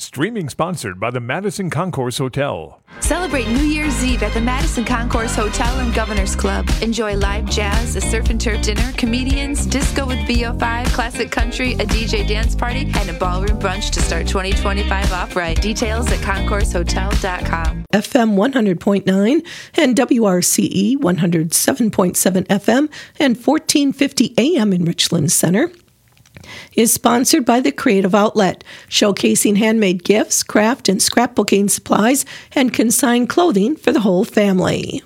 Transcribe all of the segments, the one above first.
Streaming sponsored by the Madison Concourse Hotel. Celebrate New Year's Eve at the Madison Concourse Hotel and Governor's Club. Enjoy live jazz, a surf and turf dinner, comedians, disco with VO5, classic country, a DJ dance party, and a ballroom brunch to start 2025 off right. Details at concoursehotel.com. FM 100.9 and WRCE 107.7 FM and 1450 AM in Richland Center is sponsored by the Creative Outlet, showcasing handmade gifts, craft and scrapbooking supplies, and consigned clothing for the whole family.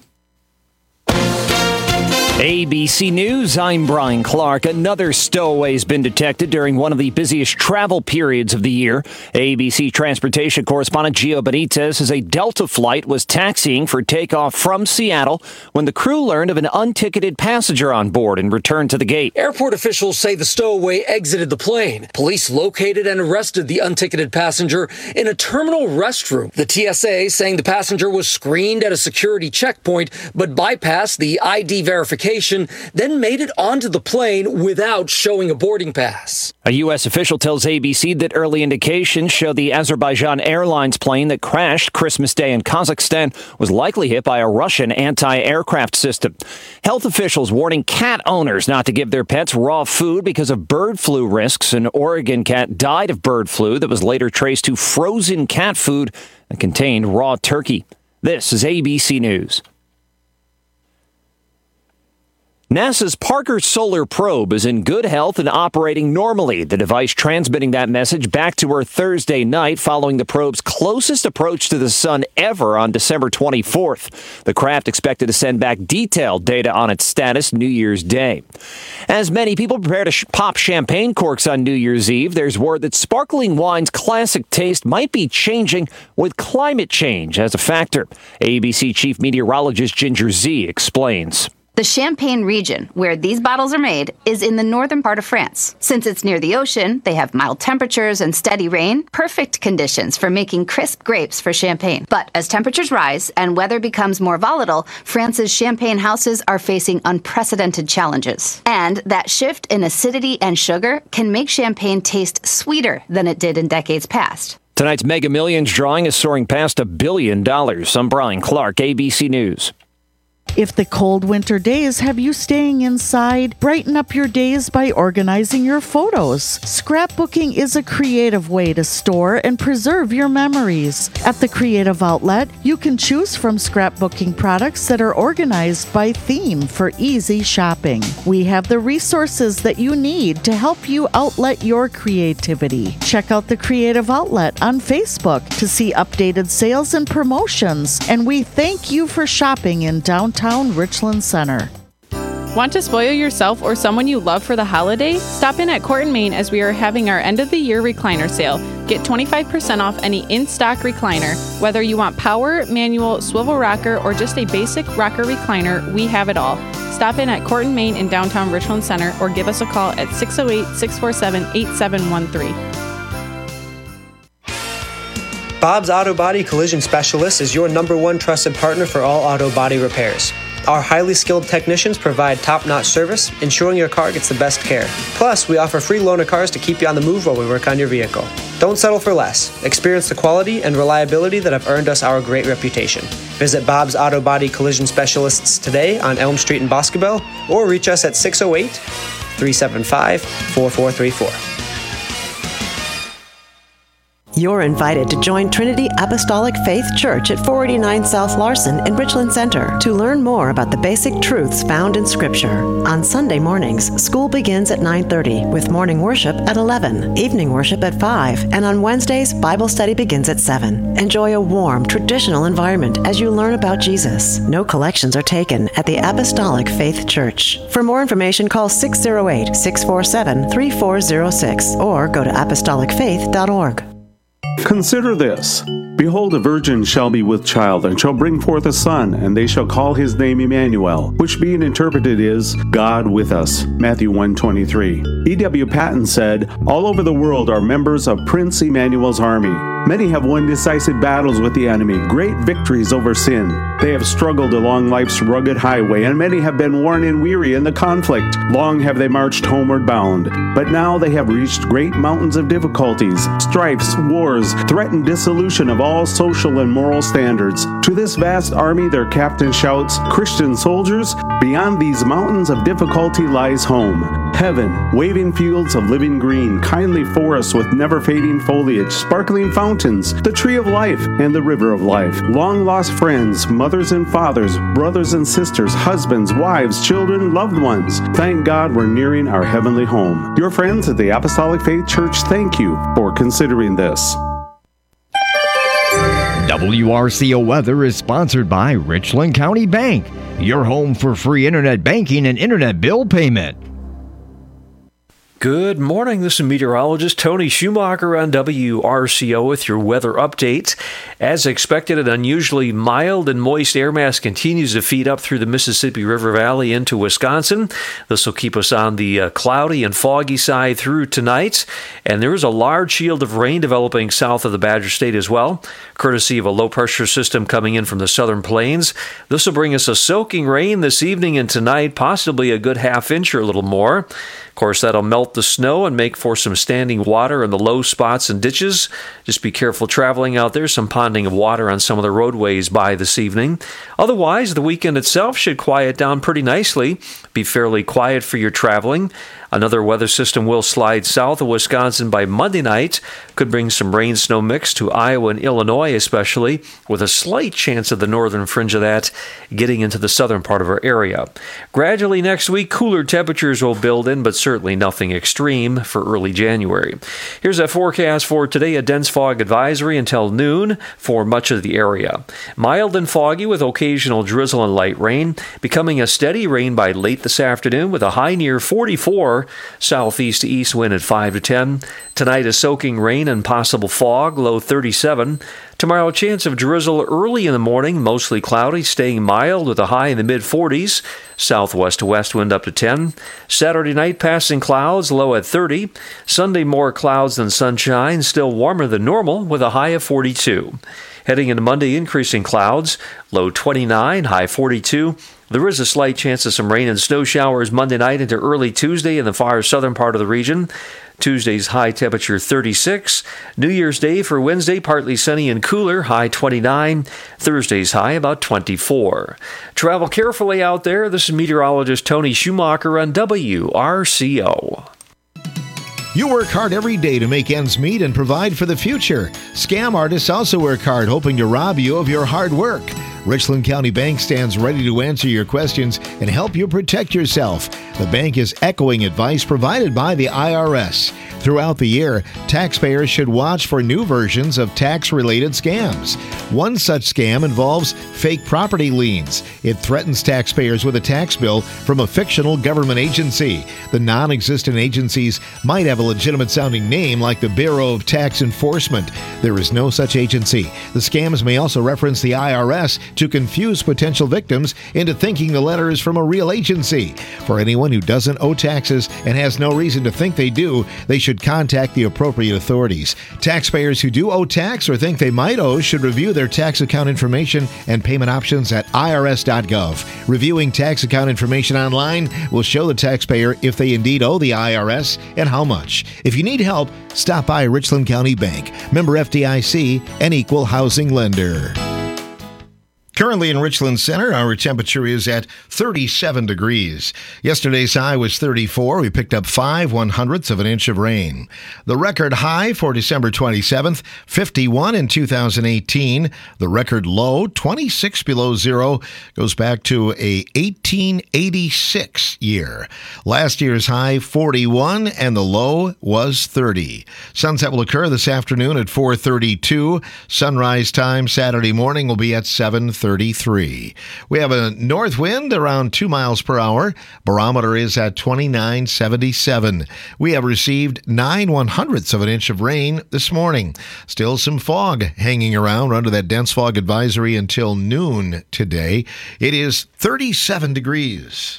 ABC News, I'm Brian Clark. Another stowaway has been detected during one of the busiest travel periods of the year. ABC transportation correspondent Gio Benitez says a Delta flight was taxiing for takeoff from Seattle when the crew learned of an unticketed passenger on board and returned to the gate. Airport officials say the stowaway exited the plane. Police located and arrested the unticketed passenger in a terminal restroom. The TSA saying the passenger was screened at a security checkpoint but bypassed the ID verification, then made it onto the plane without showing a boarding pass. A U.S. official tells ABC that early indications show the Azerbaijan Airlines plane that crashed Christmas Day in Kazakhstan was likely hit by a Russian anti-aircraft system. Health officials warning cat owners not to give their pets raw food because of bird flu risks. An Oregon cat died of bird flu that was later traced to frozen cat food that contained raw turkey. This is ABC News. NASA's Parker Solar Probe is in good health and operating normally. The device transmitting that message back to Earth Thursday night following the probe's closest approach to the sun ever on December 24th. The craft expected to send back detailed data on its status New Year's Day. As many people prepare to pop champagne corks on New Year's Eve, there's word that sparkling wine's classic taste might be changing with climate change as a factor. ABC Chief Meteorologist Ginger Z explains. The Champagne region, where these bottles are made, is in the northern part of France. Since it's near the ocean, they have mild temperatures and steady rain, perfect conditions for making crisp grapes for champagne. But as temperatures rise and weather becomes more volatile, France's champagne houses are facing unprecedented challenges. And that shift in acidity and sugar can make champagne taste sweeter than it did in decades past. Tonight's Mega Millions drawing is soaring past $1 billion. I'm Brian Clark, ABC News. If the cold winter days have you staying inside, brighten up your days by organizing your photos. Scrapbooking is a creative way to store and preserve your memories. At the Creative Outlet, you can choose from scrapbooking products that are organized by theme for easy shopping. We have the resources that you need to help you outlet your creativity. Check out the Creative Outlet on Facebook to see updated sales and promotions, and we thank you for shopping in downtown Richland Center. Want to spoil yourself or someone you love for the holiday? Stop in at Court & Main as we are having our end of the year recliner sale. Get 25% off any in-stock recliner. Whether you want power, manual, swivel rocker, or just a basic rocker recliner, we have it all. Stop in at Court & Main in downtown Richland Center or give us a call at 608-647-8713. Bob's Auto Body Collision Specialist is your #1 trusted partner for all auto body repairs. Our highly skilled technicians provide top-notch service, ensuring your car gets the best care. Plus, we offer free loaner cars to keep you on the move while we work on your vehicle. Don't settle for less. Experience the quality and reliability that have earned us our great reputation. Visit Bob's Auto Body Collision Specialists today on Elm Street in Boscobel or reach us at 608-375-4434. You're invited to join Trinity Apostolic Faith Church at 489 South Larson in Richland Center to learn more about the basic truths found in Scripture. On Sunday mornings, school begins at 9:30 with morning worship at 11, evening worship at 5, and on Wednesdays, Bible study begins at 7. Enjoy a warm, traditional environment as you learn about Jesus. No collections are taken at the Apostolic Faith Church. For more information, call 608-647-3406 or go to apostolicfaith.org. Consider this. Behold, a virgin shall be with child, and shall bring forth a son, and they shall call his name Emmanuel, which being interpreted is, God with us. Matthew 1:23. E.W. Patton said, all over the world are members of Prince Emmanuel's army. Many have won decisive battles with the enemy, great victories over sin. They have struggled along life's rugged highway, and many have been worn and weary in the conflict. Long have they marched homeward bound, but now they have reached great mountains of difficulties. Strifes, wars, threaten dissolution of all social and moral standards. To this vast army their captain shouts, "Christian soldiers, beyond these mountains of difficulty lies home. Heaven, waving fields of living green, kindly forests with never-fading foliage, sparkling fountains, the tree of life and the river of life. Long-lost friends, mothers and fathers, brothers and sisters, husbands, wives, children, loved ones. Thank God we're nearing our heavenly home." Your friends at the Apostolic Faith Church thank you for considering this. WRCO Weather is sponsored by Richland County Bank, your home for free internet banking and internet bill payment. Good morning. This is meteorologist Tony Schumacher on WRCO with your weather update. As expected, an unusually mild and moist air mass continues to feed up through the Mississippi River Valley into Wisconsin. This will keep us on the cloudy and foggy side through tonight. And there is a large shield of rain developing south of the Badger State as well, courtesy of a low-pressure system coming in from the southern plains. This will bring us a soaking rain this evening and tonight, possibly a good half inch or a little more. Of course, that'll melt the snow and make for some standing water in the low spots and ditches. Just be careful traveling out there. Some ponding of water on some of the roadways by this evening. Otherwise, the weekend itself should quiet down pretty nicely. Be fairly quiet for your traveling. Another weather system will slide south of Wisconsin by Monday night. Could bring some rain-snow mix to Iowa and Illinois especially, with a slight chance of the northern fringe of that getting into the southern part of our area. Gradually next week, cooler temperatures will build in, but certainly nothing extreme for early January. Here's a forecast for today, a dense fog advisory until noon for much of the area. Mild and foggy with occasional drizzle and light rain, becoming a steady rain by late this afternoon with a high near 44, southeast to east wind at 5 to 10. Tonight, a soaking rain and possible fog, low 37. Tomorrow, a chance of drizzle early in the morning, mostly cloudy, staying mild with a high in the mid-40s. Southwest to west wind up to 10. Saturday night, passing clouds, low at 30. Sunday, more clouds than sunshine, still warmer than normal with a high of 42. Heading into Monday, increasing clouds, low 29, high 42. There is a slight chance of some rain and snow showers Monday night into early Tuesday in the far southern part of the region. Tuesday's high temperature 36. New Year's Day for Wednesday, partly sunny and cooler, high 29. Thursday's high about 24. Travel carefully out there. This is meteorologist Tony Schumacher on WRCO. You work hard every day to make ends meet and provide for the future. Scam artists also work hard, hoping to rob you of your hard work. Richland County Bank stands ready to answer your questions and help you protect yourself. The bank is echoing advice provided by the IRS. Throughout the year, taxpayers should watch for new versions of tax-related scams. One such scam involves fake property liens. It threatens taxpayers with a tax bill from a fictional government agency. The non-existent agencies might have a legitimate-sounding name like the Bureau of Tax Enforcement. There is no such agency. The scams may also reference the IRS to confuse potential victims into thinking the letter is from a real agency. For anyone who doesn't owe taxes and has no reason to think they do, they should contact the appropriate authorities. Taxpayers who do owe tax or think they might owe should review their tax account information and payment options at irs.gov. Reviewing tax account information online will show the taxpayer if they indeed owe the IRS and how much. If you need help, stop by Richland County Bank, member FDIC, and equal housing lender. Currently in Richland Center, our temperature is at 37 degrees. Yesterday's high was 34. We picked up 5/100ths of an inch of rain. The record high for December 27th, 51 in 2018. The record low, 26 below zero, goes back to a 1886 year. Last year's high, 41, and the low was 30. Sunset will occur this afternoon at 4:32. Sunrise time Saturday morning will be at 7:33. We have a north wind around 2 miles per hour. Barometer is at 29.77. We have received 9/100ths of an inch of rain this morning. Still some fog hanging around under that dense fog advisory until noon today. It is 37 degrees.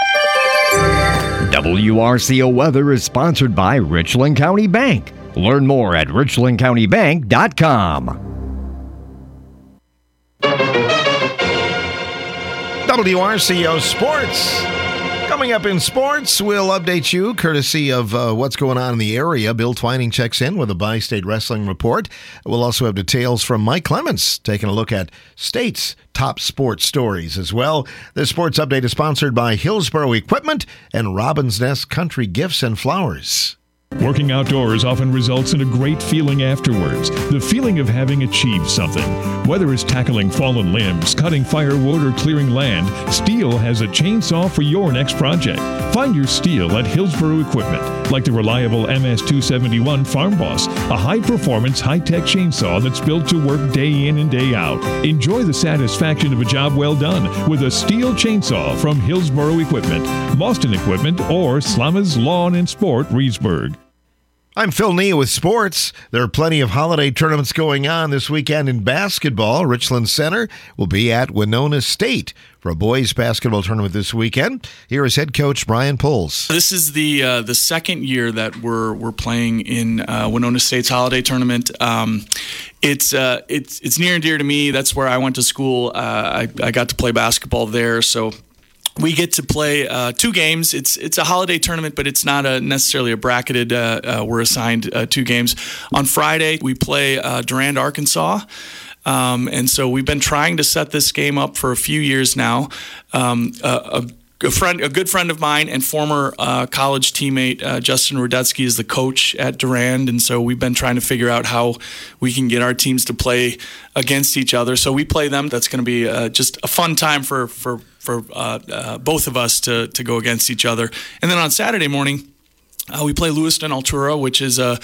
WRCO Weather is sponsored by Richland County Bank. Learn more at richlandcountybank.com. WRCO Sports. Coming up in sports, we'll update you courtesy of what's going on in the area. Bill Twining checks in with a Bi-State Wrestling report. We'll also have details from Mike Clements, taking a look at state's top sports stories as well. This sports update is sponsored by Hillsboro Equipment and Robin's Nest Country Gifts and Flowers. Working outdoors often results in a great feeling afterwards, the feeling of having achieved something. Whether it's tackling fallen limbs, cutting firewood, or clearing land, Steel has a chainsaw for your next project. Find your Steel at Hillsboro Equipment, like the reliable MS-271 Farm Boss, a high-performance, high-tech chainsaw that's built to work day in and day out. Enjoy the satisfaction of a job well done with a Steel chainsaw from Hillsboro Equipment, Boston Equipment, or Slammers Lawn and Sport, Reedsburg. I'm Phil Nee with sports. There are plenty of holiday tournaments going on this weekend in basketball. Richland Center will be at Winona State for a boys basketball tournament this weekend. Here is head coach Brian Poles. This is the second year that we're playing in Winona State's holiday tournament. It's near and dear to me. That's where I went to school. I got to play basketball there, so we get to play 2 games. It's a holiday tournament, but it's not necessarily a bracketed. We're assigned 2 games. On Friday, we play Durand, Arkansas. And so we've been trying to set this game up for a few years now. A good friend of mine and former college teammate, Justin Rudetsky, is the coach at Durand, and so we've been trying to figure out how we can get our teams to play against each other. So we play them. That's going to be just a fun time for both of us to go against each other. And then on Saturday morning, we play Lewiston Altura, which is a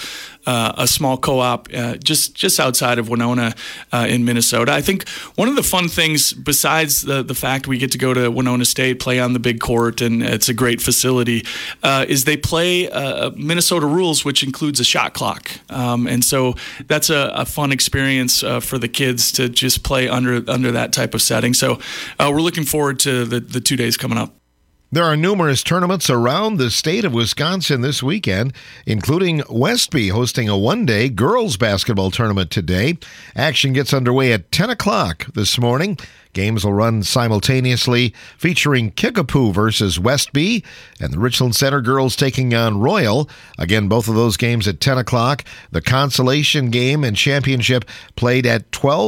small co-op just outside of Winona in Minnesota. I think one of the fun things, besides the fact we get to go to Winona State, play on the big court, and it's a great facility, is they play Minnesota rules, which includes a shot clock. And so that's a fun experience for the kids to just play under that type of setting. So we're looking forward to the 2 days coming up. There are numerous tournaments around the state of Wisconsin this weekend, including Westby hosting a one-day girls basketball tournament today. Action gets underway at 10 o'clock this morning. Games will run simultaneously, featuring Kickapoo versus Westby and the Richland Center girls taking on Royal. Again, both of those games at 10 o'clock. The consolation game and championship played at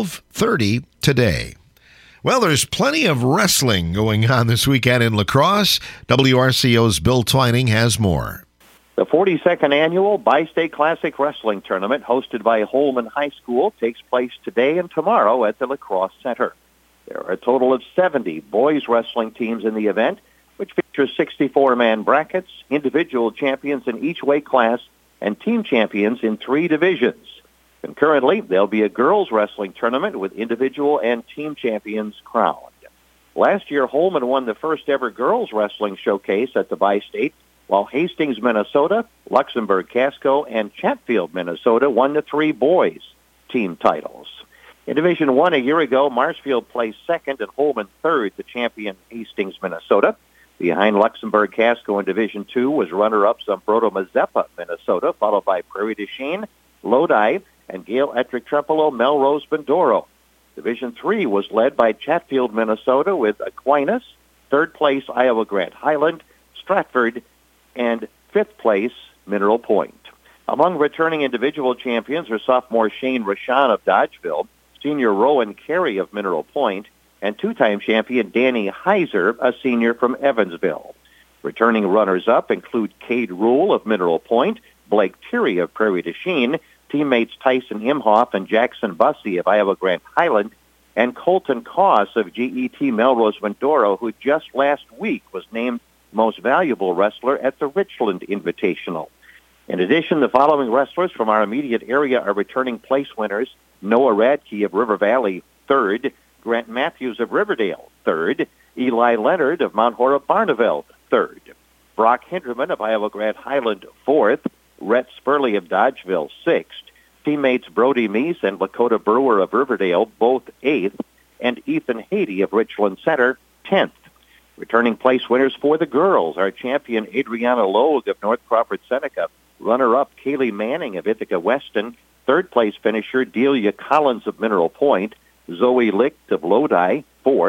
12:30 today. Well, there's plenty of wrestling going on this weekend in La Crosse. WRCO's Bill Twining has more. The 42nd annual Bi-State Classic Wrestling Tournament, hosted by Holman High School, takes place today and tomorrow at the La Crosse Center. There are a total of 70 boys wrestling teams in the event, which features 64-man brackets, individual champions in each weight class, and team champions in 3 divisions. Concurrently, there'll be a girls wrestling tournament with individual and team champions crowned. Last year, Holman won the first ever girls wrestling showcase at the Bi-State, while Hastings, Minnesota, Luxembourg, Casco, and Chatfield, Minnesota won the 3 boys team titles. In Division 1 a year ago, Marshfield placed second and Holman third, the champion Hastings, Minnesota. Behind Luxembourg, Casco in Division 2 was runner-up Zumbrota, Mazeppa, Minnesota, followed by Prairie du Chien, Lodi, and Gale Ettrick Trempealeau, Melrose, Bendoro. Division 3 was led by Chatfield, Minnesota, with Aquinas, third place Iowa Grant Highland, Stratford, and fifth place Mineral Point. Among returning individual champions are sophomore Shane Rashan of Dodgeville, senior Rowan Carey of Mineral Point, and 2-time champion Danny Heiser, a senior from Evansville. Returning runners-up include Cade Rule of Mineral Point, Blake Terry of Prairie du Chien, teammates Tyson Imhoff and Jackson Bussey of Iowa Grant Highland, and Colton Koss of GET Melrose Bendoro, who just last week was named Most Valuable Wrestler at the Richland Invitational. In addition, the following wrestlers from our immediate area are returning place winners: Noah Radke of River Valley, third; Grant Matthews of Riverdale, third; Eli Leonard of Mount Horeb Barneveld, third; Brock Hinderman of Iowa Grant Highland, fourth; Rhett Spurley of Dodgeville, sixth; teammates Brody Meese and Lakota Brewer of Riverdale, both eighth; and Ethan Haiti of Richland Center, 10th. Returning place winners for the girls are champion Adriana Logue of North Crawford Seneca, runner-up Kaylee Manning of Ithaca Weston, third place finisher Delia Collins of Mineral Point, Zoe Licht of Lodi, fourth;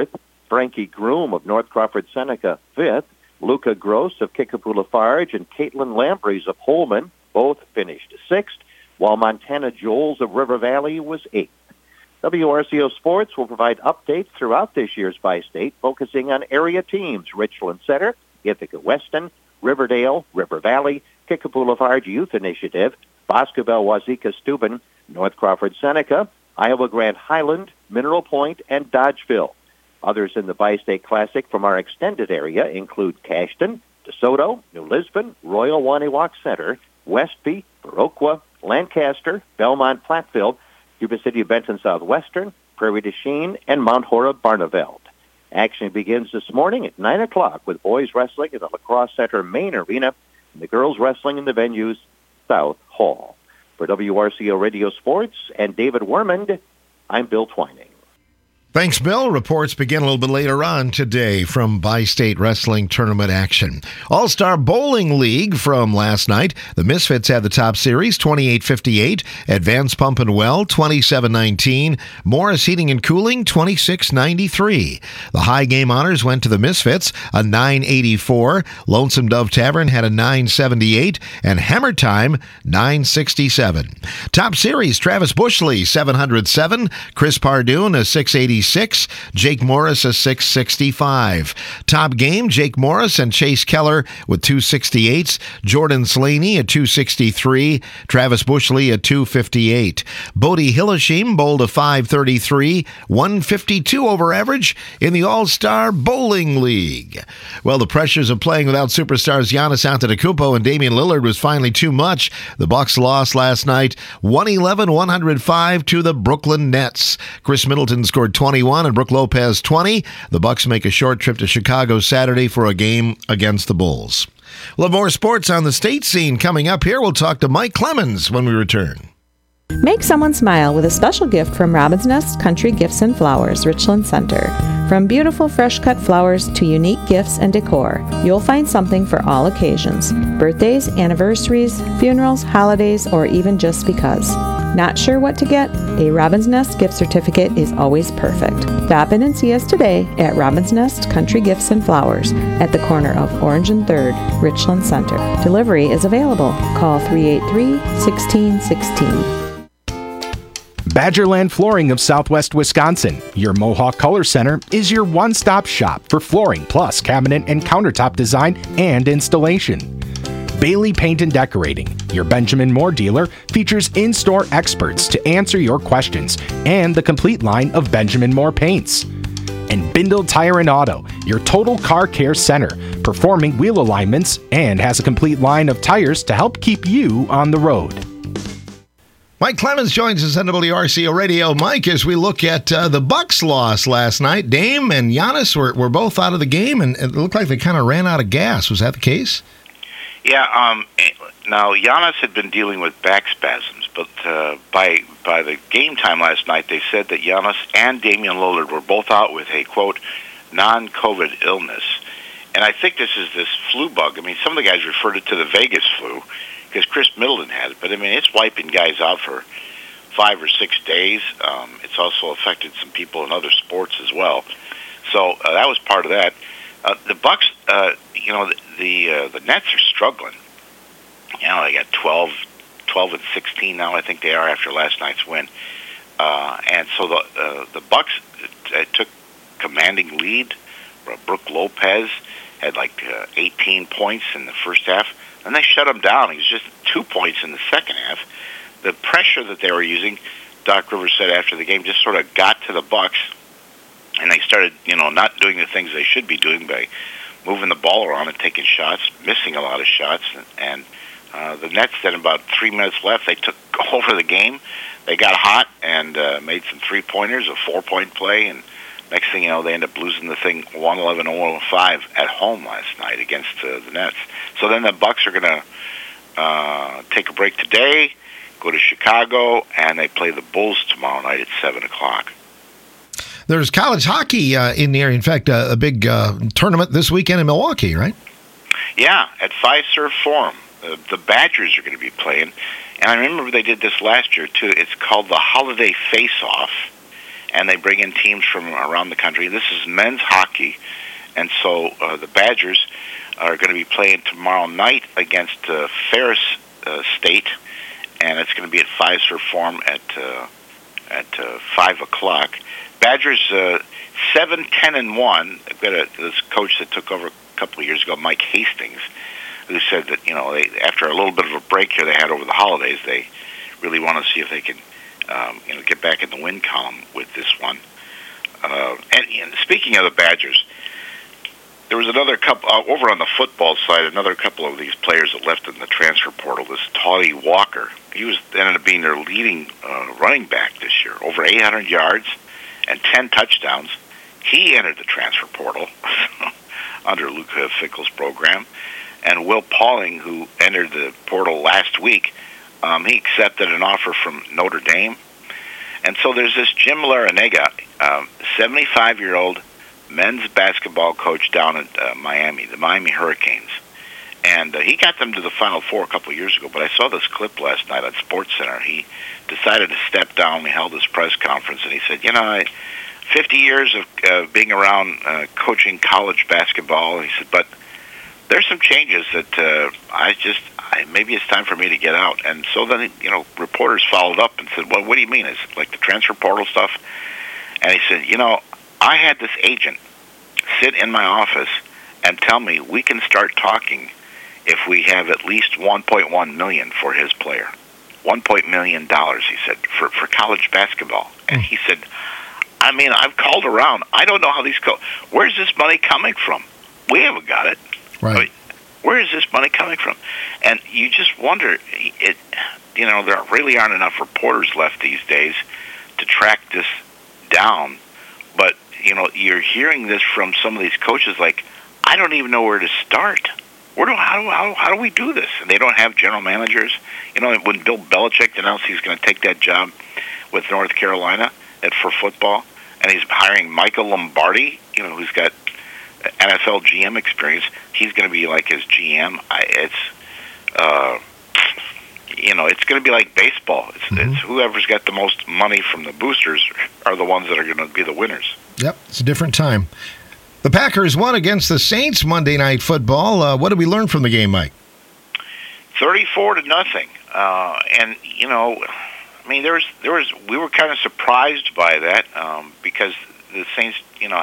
Frankie Groom of North Crawford Seneca, 5th. Luca Gross of Kickapoo Lafarge and Caitlin Lampreys of Holman both finished 6th, while Montana Joels of River Valley was 8th. WRCO Sports will provide updates throughout this year's Bi-State, focusing on area teams: Richland Center, Ithaca Weston, Riverdale, River Valley, Kickapoo Lafarge Youth Initiative, Boscobel Wazeeka Steuben, North Crawford Seneca, Iowa Grand Highland, Mineral Point, and Dodgeville. Others in the Bi-State Classic from our extended area include Cashton, DeSoto, New Lisbon, Royal Waniwak Center, Westby, Viroqua, Lancaster, Belmont Platteville, Yuba City Benton Southwestern, Prairie du Chien, and Mount Horeb Barneveld. Action begins this morning at 9 o'clock with boys wrestling at the La Crosse Center main arena and the girls wrestling in the venue's South Hall. For WRCO Radio Sports and David Wermond, I'm Bill Twining. Thanks, Bill. Reports begin a little bit later on today from Bi-State Wrestling Tournament action. All-Star Bowling League from last night. The Misfits had the top series, 28-58. Advanced Pump and Well, 27-19. Morris Heating and Cooling, 26-93. The high game honors went to the Misfits, a 9-84. Lonesome Dove Tavern had a 9-78. And Hammer Time, 9-67. Top series, Travis Bushley, 707. Chris Pardoon, a 686. Jake Morris, a 665. Top game, Jake Morris and Chase Keller with 268s. Jordan Slaney at 263. Travis Bushley at 258. Bodie Hilleshim bowled a 533. 152 over average in the All-Star Bowling League. Well, the pressures of playing without superstars Giannis Antetokounmpo and Damian Lillard was finally too much. The Bucks lost last night 111-105 to the Brooklyn Nets. Chris Middleton scored 21 and Brook Lopez 20. The Bucks make a short trip to Chicago Saturday for a game against the Bulls. We'll have more sports on the state scene coming up here. We'll talk to Mike Clemens when we return. Make someone smile with a special gift from Robin's Nest Country Gifts and Flowers, Richland Center. From beautiful fresh-cut flowers to unique gifts and decor, you'll find something for all occasions. Birthdays, anniversaries, funerals, holidays, or even just because. Not sure what to get? A Robin's Nest gift certificate is always perfect. Stop in and see us today at Robin's Nest Country Gifts and Flowers at the corner of Orange and 3rd, Richland Center. Delivery is available. Call 383-1616. Badgerland Flooring of Southwest Wisconsin, your Mohawk Color Center, is your one-stop shop for flooring plus cabinet and countertop design and installation. Bailey Paint and Decorating, your Benjamin Moore dealer, features in-store experts to answer your questions and the complete line of Benjamin Moore paints. And Bindle Tire and Auto, your total car care center, performing wheel alignments and has a complete line of tires to help keep you on the road. Mike Clemens joins us on WRCO Radio. Mike, as we look at the Bucks loss last night, Dame and Giannis were both out of the game, and it looked like they kind of ran out of gas. Was that the case? Yeah. Now, Giannis had been dealing with back spasms, but by the game time last night, they said that Giannis and Damian Lillard were both out with a, quote, non-COVID illness. And I think this is this flu bug. I mean, some of the guys referred it to the Vegas flu, because Chris Middleton had it. But, I mean, it's wiping guys out for 5 or 6 days. It's also affected some people in other sports as well. So that was part of that. The Bucks, the Nets are struggling. You know, they got 12 and 16 now, I think they are, after last night's win. And so the Bucks took commanding lead. Brook Lopez had like 18 points in the first half. And they shut him down. He was just 2 points in the second half. The pressure that they were using, Doc Rivers said after the game, just sort of got to the Bucks, and they started, not doing the things they should be doing by moving the ball around and taking shots, missing a lot of shots. And the Nets, then about 3 minutes left, they took over the game. They got hot and made some three-pointers, a 4-point play, and next thing you know, they end up losing the thing 111-105 at home last night against the Nets. So then the Bucks are going to take a break today, go to Chicago, and they play the Bulls tomorrow night at 7 o'clock. There's college hockey in the area. In fact, a big tournament this weekend in Milwaukee, right? Yeah, at Fiserv Forum. The Badgers are going to be playing. And I remember they did this last year, too. It's called the Holiday Face-Off. and they bring in teams from around the country. This is men's hockey, and so the Badgers are going to be playing tomorrow night against Ferris State, and it's going to be at Fiserv Forum at 5 o'clock. Badgers 7-10-1. I've got this coach that took over a couple of years ago, Mike Hastings, who said that they, after a little bit of a break here they had over the holidays, they really want to see if they can get back in the win column with this one. And speaking of the Badgers, there was another couple over on the football side. Another couple of these players that left in the transfer portal. This Toddy Walker, he ended up being their leading running back this year, over 800 yards and 10 touchdowns. He entered the transfer portal under Luke Fickell's program. And Will Pauling, who entered the portal last week, he accepted an offer from Notre Dame. And so there's this Jim Larrañaga, 75-year-old men's basketball coach down at Miami, the Miami Hurricanes. And he got them to the Final Four a couple of years ago, but I saw this clip last night on SportsCenter. He decided to step down. We held this press conference, and he said, 50 years of being around coaching college basketball, he said, but there's some changes that maybe it's time for me to get out. And so then, reporters followed up and said, well, what do you mean? Is it like the transfer portal stuff? And he said, I had this agent sit in my office and tell me we can start talking if we have at least $1.1 million for his player. $1 million, he said, for college basketball. And he said, I've called around. I don't know how these go. Where's this money coming from? We haven't got it. Right. Where is this money coming from? And you just wonder, there really aren't enough reporters left these days to track this down. But, you're hearing this from some of these coaches like, I don't even know where to start. How do we do this? And they don't have general managers. When Bill Belichick announced he's going to take that job with North Carolina for football, and he's hiring Michael Lombardi, who's got NFL GM experience, he's going to be like his GM. It's going to be like baseball. It's whoever's got the most money from the boosters are the ones that are going to be the winners. Yep, it's a different time. The Packers won against the Saints Monday Night Football. What did we learn from the game, Mike? 34-0. And we were kind of surprised by that because the Saints,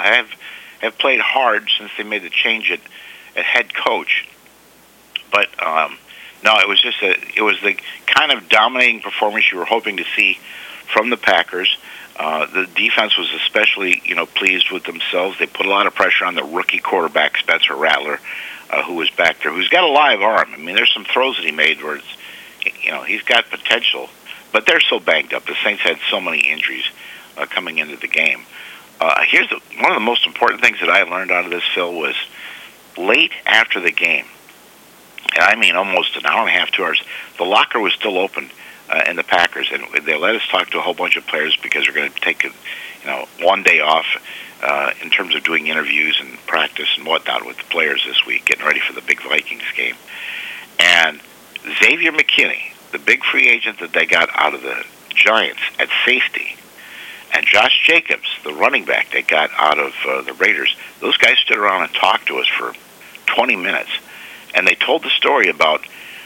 have played hard since they made the change at head coach. But no, it was the kind of dominating performance you were hoping to see from the Packers. The defense was especially, pleased with themselves. They put a lot of pressure on the rookie quarterback, Spencer Rattler, who was back there, who's got a live arm. There's some throws that he made where he's got potential, but they're so banged up. The Saints had so many injuries coming into the game. Here's one of the most important things that I learned out of this, Phil, was late after the game, and almost an hour and a half, 2 hours, the locker was still open in the Packers, and they let us talk to a whole bunch of players because we're going to take one day off in terms of doing interviews and practice and whatnot with the players this week, getting ready for the big Vikings game. And Xavier McKinney, the big free agent that they got out of the Giants at safety, and Josh Jacobs, the running back they got out of the Raiders, those guys stood around and talked to us for 20 minutes. And they told the story about,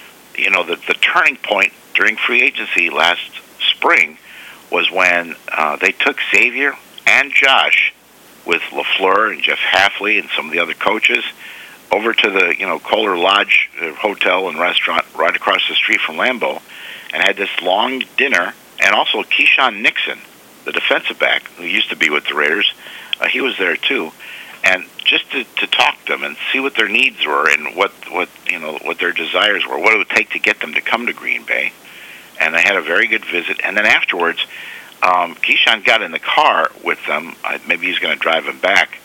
the turning point during free agency last spring was when they took Xavier and Josh with LaFleur and Jeff Hafley and some of the other coaches over to the, Kohler Lodge hotel and restaurant right across the street from Lambeau and had this long dinner. And also Keyshawn Nixon, the defensive back who used to be with the Raiders, he was there too. And just to talk to them and see what their needs were and what their desires were, what it would take to get them to come to Green Bay. And they had a very good visit. And then afterwards, Keyshawn got in the car with them. Maybe he's going to drive them back.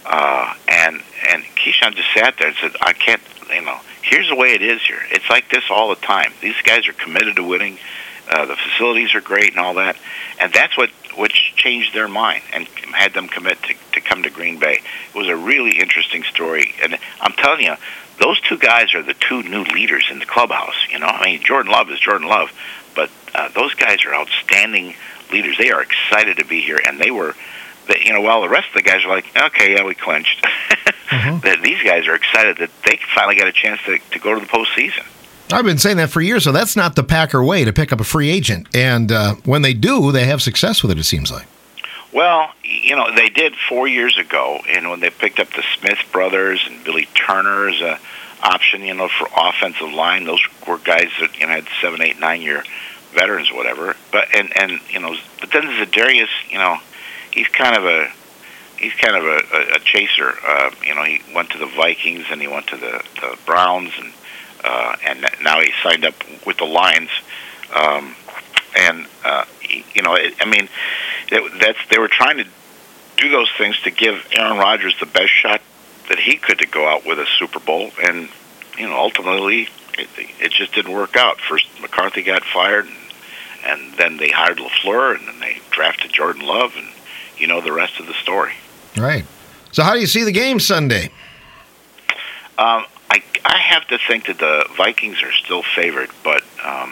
And Keyshawn just sat there and said, I can't, here's the way it is here. It's like this all the time. These guys are committed to winning. The facilities are great and all that. And that's what changed their mind and had them commit to come to Green Bay. It was a really interesting story. And I'm telling you, those two guys are the two new leaders in the clubhouse. Jordan Love is Jordan Love, but those guys are outstanding leaders. They are excited to be here, and while the rest of the guys are like, okay, yeah, we clinched. That these guys are excited that they finally got a chance to go to the postseason. I've been saying that for years, so that's not the Packer way to pick up a free agent. And when they do, they have success with it seems like. Well, they did 4 years ago, and when they picked up the Smith brothers and Billy Turner as a option, for offensive line, those were guys that had 7, 8, 9 year veterans, or whatever. But then Za'Darius, he's kind of a chaser. He went to the Vikings and he went to the Browns, and now he signed up with the Lions. They were trying to do those things to give Aaron Rodgers the best shot that he could to go out with a Super Bowl, and ultimately it just didn't work out. First McCarthy got fired, and then they hired LaFleur, and then they drafted Jordan Love, and the rest of the story. Right. So how do you see the game Sunday? I have to think that the Vikings are still favored, but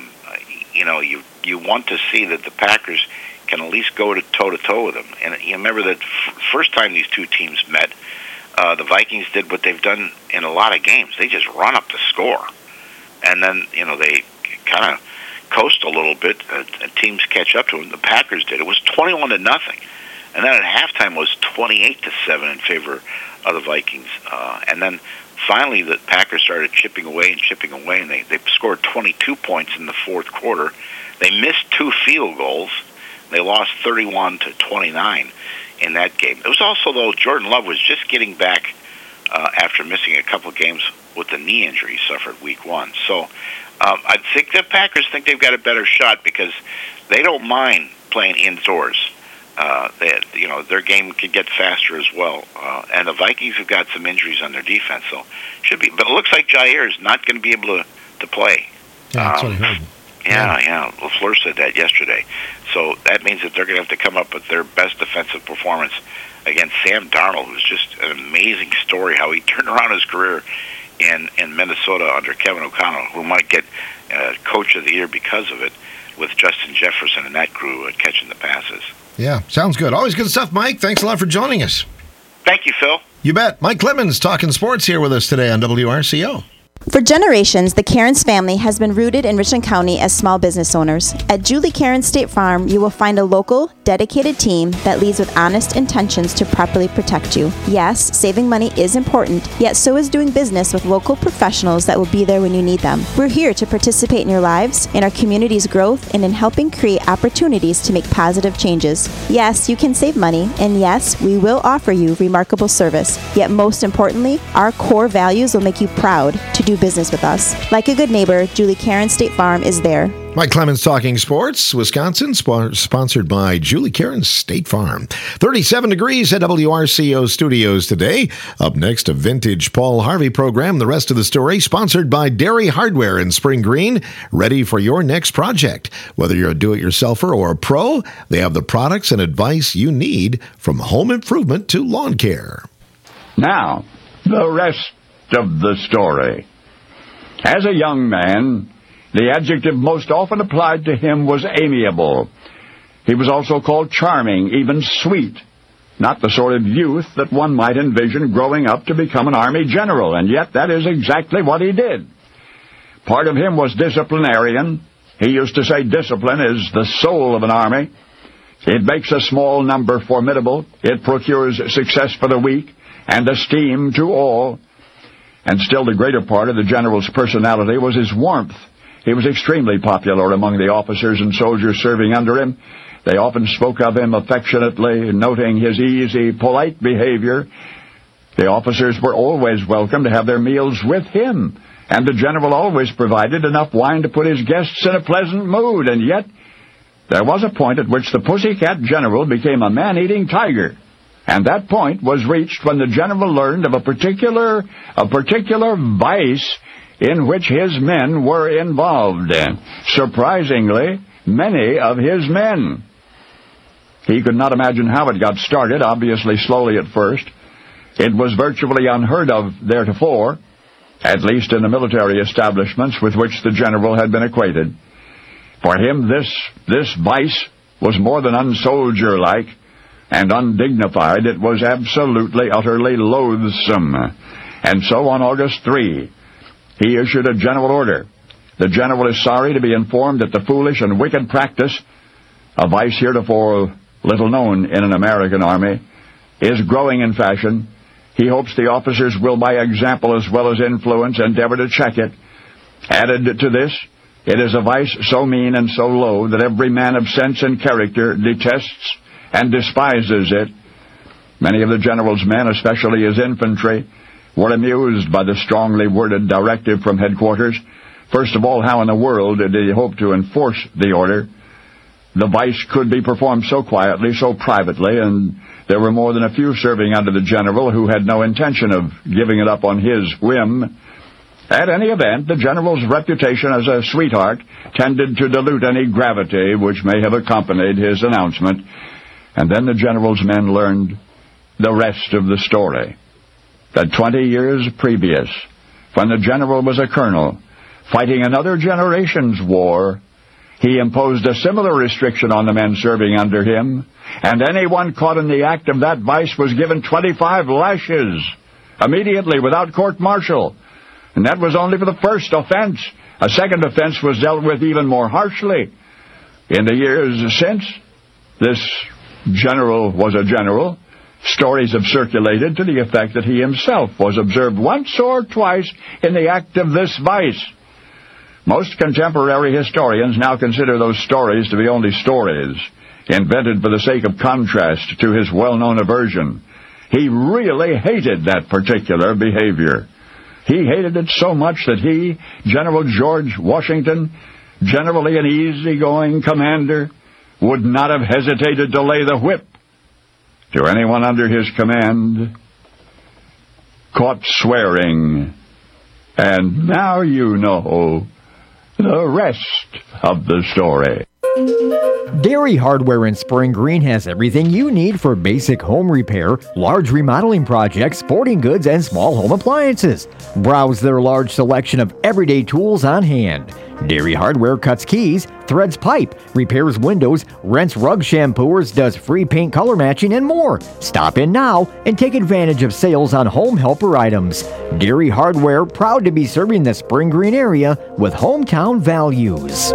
you want to see that the Packers can at least go toe-to-toe with them. And you remember that first time these two teams met, the Vikings did what they've done in a lot of games. They just run up the score. And then, they kind of coast a little bit, and teams catch up to them. The Packers did. It was 21-0. And then at halftime was 28-7 in favor of the Vikings. And then finally the Packers started chipping away, and they scored 22 points in the fourth quarter. They missed 2 field goals. They lost 31-29 in that game. It was also, though, Jordan Love was just getting back after missing a couple of games with the knee injury he suffered week 1. So I think the Packers think they've got a better shot because they don't mind playing indoors. Their game could get faster as well. And the Vikings have got some injuries on their defense, so should be. But it looks like Jair is not going to be able to play. Yeah, that's what I heard. Yeah. LaFleur said that yesterday. So that means that they're going to have to come up with their best defensive performance against Sam Darnold, who's just an amazing story, how he turned around his career in Minnesota under Kevin O'Connell, who might get Coach of the Year because of it, with Justin Jefferson and that crew catching the passes. Yeah, sounds good. Always good stuff, Mike. Thanks a lot for joining us. Thank you, Phil. You bet. Mike Clemens talking sports here with us today on WRCO. For generations, the Cairns family has been rooted in Richland County as small business owners. At Julie Cairns State Farm, you will find a local, dedicated team that leads with honest intentions to properly protect you. Yes, saving money is important, yet so is doing business with local professionals that will be there when you need them. We're here to participate in your lives, in our community's growth, and in helping create opportunities to make positive changes. Yes, you can save money, and yes, we will offer you remarkable service. Yet most importantly, our core values will make you proud to do business with us. Like a good neighbor, Julie Cairns State Farm is there. Mike Clemens talking sports, Wisconsin, sponsored by Julie Cairns State Farm. 37 degrees at WRCO Studios today. Up next, a vintage Paul Harvey program. The rest of the story sponsored by Dairy Hardware in Spring Green. Ready for your next project. Whether you're a do-it-yourselfer or a pro, they have the products and advice you need from home improvement to lawn care. Now, the rest of the story. As a young man, the adjective most often applied to him was amiable. He was also called charming, even sweet. Not the sort of youth that one might envision growing up to become an army general, and yet that is exactly what he did. Part of him was disciplinarian. He used to say discipline is the soul of an army. It makes a small number formidable. It procures success for the weak and esteem to all. And still the greater part of the general's personality was his warmth. He was extremely popular among the officers and soldiers serving under him. They often spoke of him affectionately, noting his easy, polite behavior. The officers were always welcome to have their meals with him, and the general always provided enough wine to put his guests in a pleasant mood. And yet, there was a point at which the Pussycat General became a man-eating tiger. And that point was reached when the general learned of a particular vice in which his men were involved in. Surprisingly, many of his men. He could not imagine how it got started, obviously slowly at first. It was virtually unheard of theretofore, at least in the military establishments with which the general had been acquainted. For him, this vice was more than unsoldier-like and undignified. It was absolutely, utterly loathsome. And so on August 3, he issued a general order. The general is sorry to be informed that the foolish and wicked practice, a vice heretofore little known in an American army, is growing in fashion. He hopes the officers will, by example as well as influence, endeavor to check it. Added to this, it is a vice so mean and so low that every man of sense and character detests and despises it. Many of the general's men, especially his infantry, were amused by the strongly worded directive from headquarters. First of all, how in the world did he hope to enforce the order? The vice could be performed so quietly, so privately, and there were more than a few serving under the general who had no intention of giving it up on his whim. At any event, the general's reputation as a sweetheart tended to dilute any gravity which may have accompanied his announcement. And then the general's men learned the rest of the story. That 20 years previous, when the general was a colonel, fighting another generation's war, he imposed a similar restriction on the men serving under him, and anyone caught in the act of that vice was given 25 lashes, immediately, without court-martial. And that was only for the first offense. A second offense was dealt with even more harshly. In the years since, this general was a general. Stories have circulated to the effect that he himself was observed once or twice in the act of this vice. Most contemporary historians now consider those stories to be only stories, invented for the sake of contrast to his well-known aversion. He really hated that particular behavior. He hated it so much that he, General George Washington, generally an easygoing commander, would not have hesitated to lay the whip to anyone under his command caught swearing. And now you know the rest of the story. Dairy Hardware in Spring Green has everything you need for basic home repair, large remodeling projects, sporting goods, and small home appliances. Browse their large selection of everyday tools on hand. Dairy Hardware cuts keys, threads pipe, repairs windows, rents rug shampooers, does free paint color matching, and more. Stop in now and take advantage of sales on home helper items. Dairy Hardware, proud to be serving the Spring Green area with hometown values.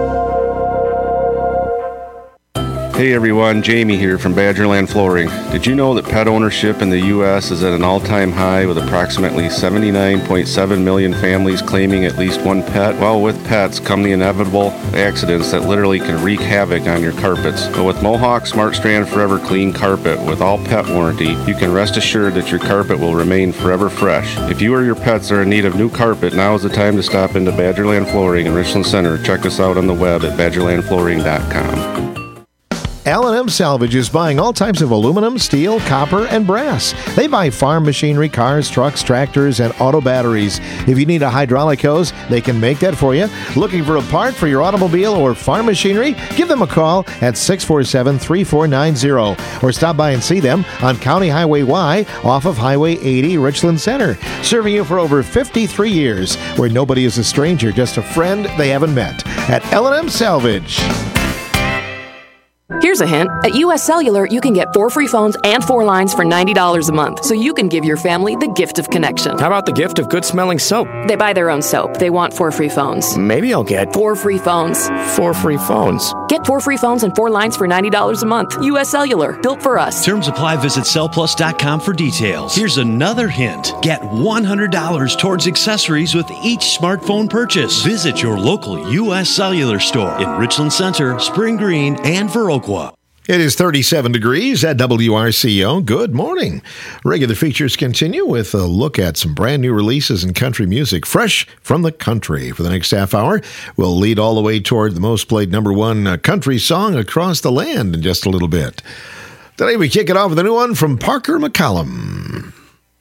Hey everyone, Jamie here from Badgerland Flooring. Did you know that pet ownership in the U.S. is at an all-time high with approximately 79.7 million families claiming at least one pet? Well, with pets come the inevitable accidents that literally can wreak havoc on your carpets. But with Mohawk Smart Strand Forever Clean Carpet with all pet warranty, you can rest assured that your carpet will remain forever fresh. If you or your pets are in need of new carpet, now is the time to stop into Badgerland Flooring in Richland Center. Check us out on the web at badgerlandflooring.com. L&M Salvage is buying all types of aluminum, steel, copper, and brass. They buy farm machinery, cars, trucks, tractors, and auto batteries. If you need a hydraulic hose, they can make that for you. Looking for a part for your automobile or farm machinery? Give them a call at 647-3490 or stop by and see them on County Highway Y off of Highway 80, Richland Center. Serving you for over 53 years, where nobody is a stranger, just a friend they haven't met. At L&M Salvage. Here's a hint. At U.S. Cellular, you can get 4 free phones and 4 lines for $90 a month, so you can give your family the gift of connection. How about the gift of good-smelling soap? They buy their own soap. They want 4 free phones. Maybe I'll get 4 free phones. 4 free phones. Get 4 free phones and 4 lines for $90 a month. U.S. Cellular, built for us. Terms apply. Visit cellplus.com for details. Here's another hint. Get $100 towards accessories with each smartphone purchase. Visit your local U.S. Cellular store in Richland Center, Spring Green, and Viroqua. It is 37 degrees at WRCO. Good morning. Regular features continue with a look at some brand new releases in country music, fresh from the country. For the next half hour, we'll lead all the way toward the most played number 1 country song across the land in just a little bit. Today we kick it off with a new one from Parker McCollum.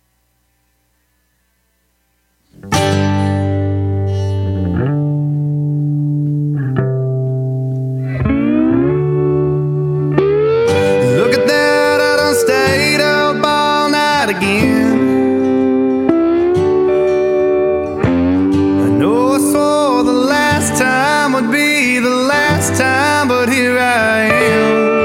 Again, I know I swore the last time would be the last time, but here I am.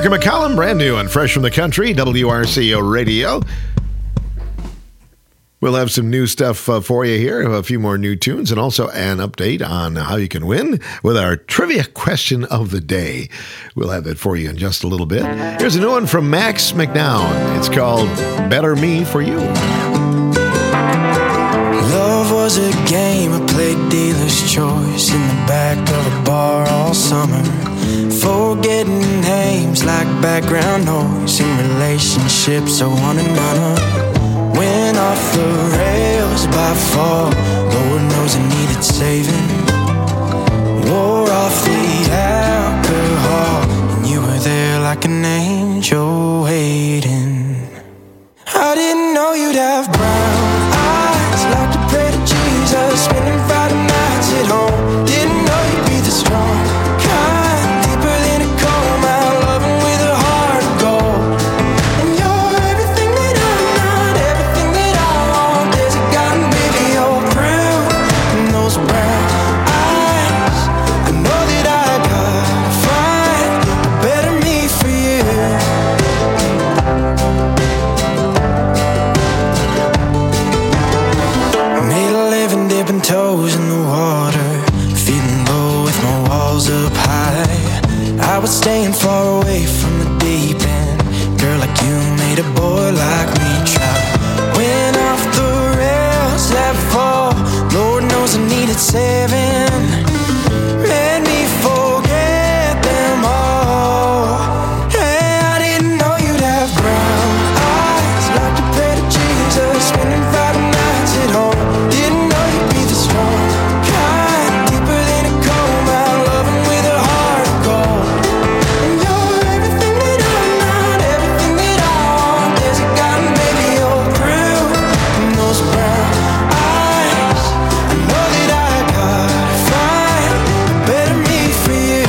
Mark McCollum, brand new and fresh from the country, WRCO Radio. We'll have some new stuff for you here, a few more new tunes, and also an update on how you can win with our trivia question of the day. We'll have that for you in just a little bit. Here's a new one from Max McNown. It's called Better Me for You. Love was a game I played dealer's choice in the back of a bar all summer. Forgetting names like background noise in relationships I wanted none of. Went off the rails by fall, Lord knows I needed saving. Wore off the alcohol, and you were there like an angel waiting. I didn't know you'd have brown eyes, like to pray to Jesus, spending Friday nights at home. Didn't know you'd be the strong kind, deeper than a coal mine, loving with a heart of gold. And you're everything that I'm not, everything that I want. There's a garden, baby, you're proof in those brown eyes. I know that I gotta find a better me for you. Dipping toes in the water, feeling low with my walls up high. I was staying far away from the deep end. Girl like you made a boy like me try. Went off the rails that fall, Lord knows I needed saving. Made me forget them all. Hey, I didn't know you'd have brown eyes, like to pray to Jesus, spending Friday nights at home. Didn't know you'd be the strong kind, deeper than a coal mine, loving with a heart of gold. And you're everything that I'm not, everything that I want. There's a garden, baby, you're proof in those brown eyes. I know that I gotta find a better me for you.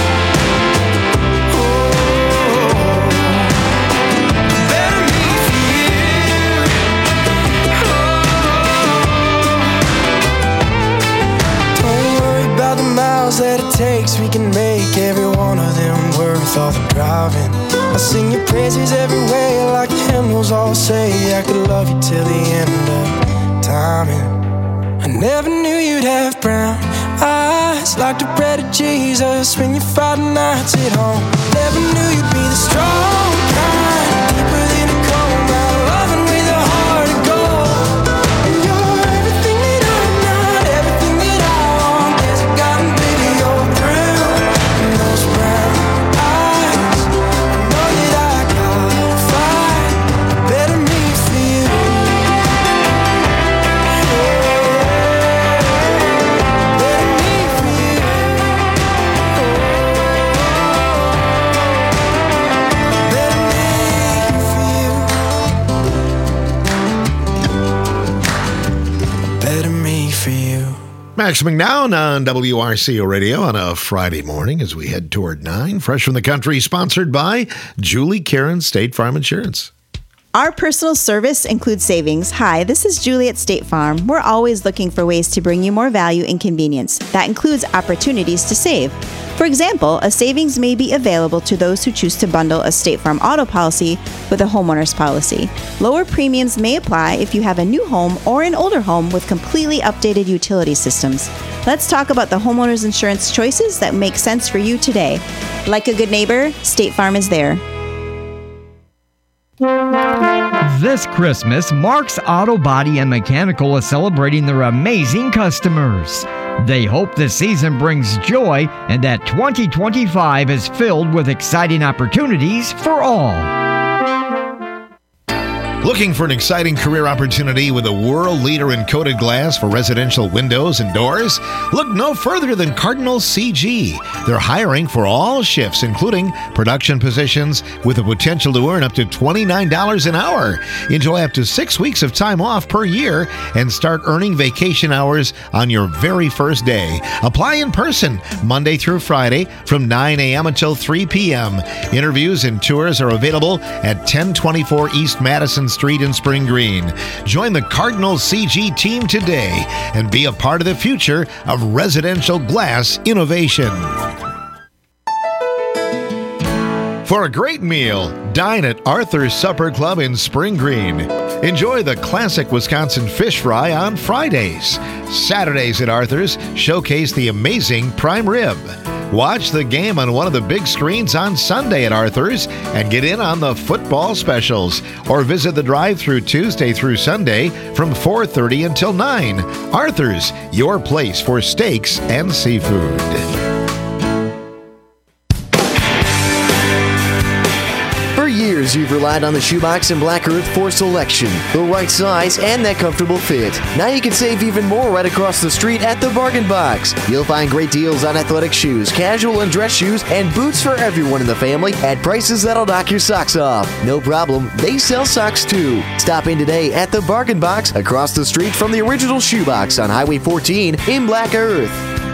Better me for you. Don't worry about the miles that it takes. We can make every one of them worth all the driving. I sing your praises every way, like the hymnals all say. I could love you till the end of time. And I never knew you'd have brown eyes, like to pray to Jesus when you Friday nights at home. Never knew you'd be the strong kind, deeper than a coal mine, loving with a heart of gold. And you're everything that I'm not, everything that I want. There's a garden, baby, you're through in those brown eyes. I know that I gotta find a better me for you. Better me for you. Better me for you. Better me for you. Max McNown on WRCO Radio on a Friday morning as we head toward 9. Fresh from the country, sponsored by Julie Karen State Farm Insurance. Our personal service includes savings. Hi, this is Julie at State Farm. We're always looking for ways to bring you more value and convenience. That includes opportunities to save. For example, a savings may be available to those who choose to bundle a State Farm auto policy with a homeowner's policy. Lower premiums may apply if you have a new home or an older home with completely updated utility systems. Let's talk about the homeowner's insurance choices that make sense for you today. Like a good neighbor, State Farm is there. This Christmas, Mark's Auto Body and Mechanical is celebrating their amazing customers. They hope the season brings joy and that 2025 is filled with exciting opportunities for all. Looking for an exciting career opportunity with a world leader in coated glass for residential windows and doors? Look no further than Cardinal CG. They're hiring for all shifts, including production positions, with the potential to earn up to $29 an hour. Enjoy up to 6 weeks of time off per year and start earning vacation hours on your very first day. Apply in person Monday through Friday from 9 a.m. until 3 p.m. Interviews and tours are available at 1024 East Madison Street in Spring Green. Join the Cardinal CG team today and be a part of the future of residential glass innovation. For a great meal, dine at Arthur's Supper Club in Spring Green. Enjoy the classic Wisconsin fish fry on Fridays. Saturdays at Arthur's showcase the amazing prime rib. Watch the game on one of the big screens on Sunday at Arthur's and get in on the football specials. Or visit the drive-thru Tuesday through Sunday from 4:30 until 9. Arthur's, your place for steaks and seafood. For years, you've relied on the Shoebox and Black Earth for selection, the right size, and that comfortable fit. Now you can save even more right across the street at the Bargain Box. You'll find great deals on athletic shoes, casual and dress shoes, and boots for everyone in the family at prices that'll knock your socks off. No problem, they sell socks too. Stop in today at the Bargain Box across the street from the original Shoebox on Highway 14 in Black Earth.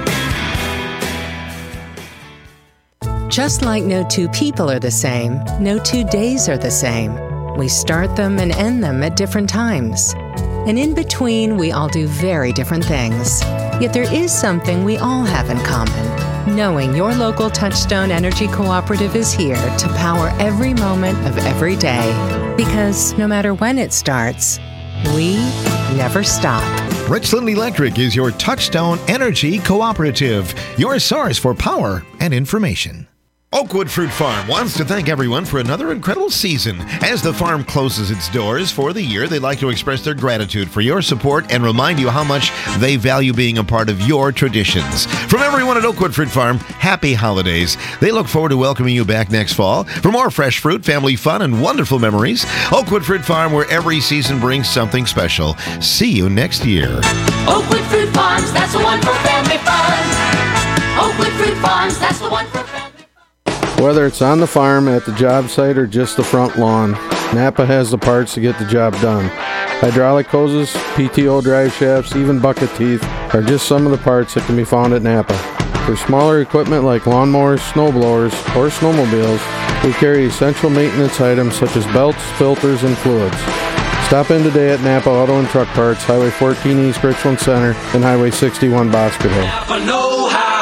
Just like no two people are the same, no 2 days are the same. We start them and end them at different times. And in between, we all do very different things. Yet there is something we all have in common. Knowing your local Touchstone Energy Cooperative is here to power every moment of every day. Because no matter when it starts, we never stop. Richland Electric is your Touchstone Energy Cooperative, your source for power and information. Oakwood Fruit Farm wants to thank everyone for another incredible season. As the farm closes its doors for the year, they'd like to express their gratitude for your support and remind you how much they value being a part of your traditions. From everyone at Oakwood Fruit Farm, happy holidays. They look forward to welcoming you back next fall for more fresh fruit, family fun, and wonderful memories. Oakwood Fruit Farm, where every season brings something special. See you next year. Oakwood Fruit Farms, that's the one for family fun. Oakwood Fruit Farms, that's the one for family fun. Whether it's on the farm, at the job site, or just the front lawn, Napa has the parts to get the job done. Hydraulic hoses, PTO drive shafts, even bucket teeth are just some of the parts that can be found at Napa. For smaller equipment like lawnmowers, snowblowers, or snowmobiles, we carry essential maintenance items such as belts, filters, and fluids. Stop in today at Napa Auto and Truck Parts, Highway 14 East Richland Center, and Highway 61 Bosqueville. Napa know-how.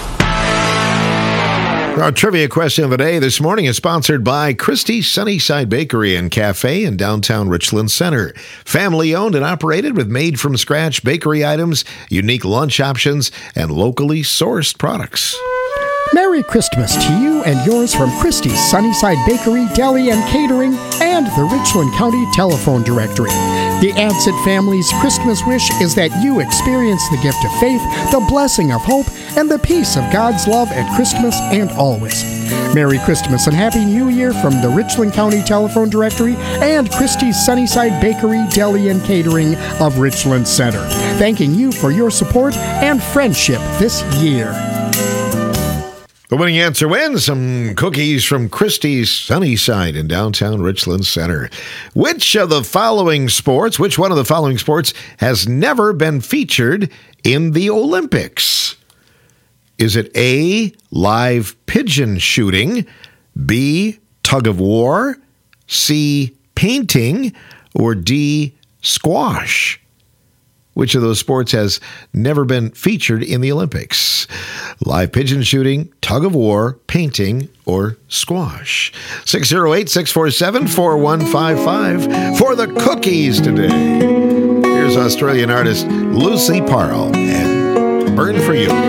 Our trivia question of the day this morning is sponsored by Christie's Sunnyside Bakery and Cafe in downtown Richland Center. Family owned and operated with made-from-scratch bakery items, unique lunch options, and locally sourced products. Merry Christmas to you and yours from Christie's Sunnyside Bakery, Deli, and Catering, and the Richland County Telephone Directory. The Adsit family's Christmas wish is that you experience the gift of faith, the blessing of hope, and the peace of God's love at Christmas and always. Merry Christmas and Happy New Year from the Richland County Telephone Directory and Christie's Sunnyside Bakery, Deli, and Catering of Richland Center. Thanking you for your support and friendship this year. The winning answer wins some cookies from Christie's Sunnyside in downtown Richland Center. Which one of the following sports has never been featured in the Olympics? Is it A, live pigeon shooting, B, tug of war, C, painting, or D, squash? Which of those sports has never been featured in the Olympics? Live pigeon shooting, tug of war, painting, or squash? 608-647-4155 for the cookies today. Here's Australian artist Lucy Parle and Burn For You.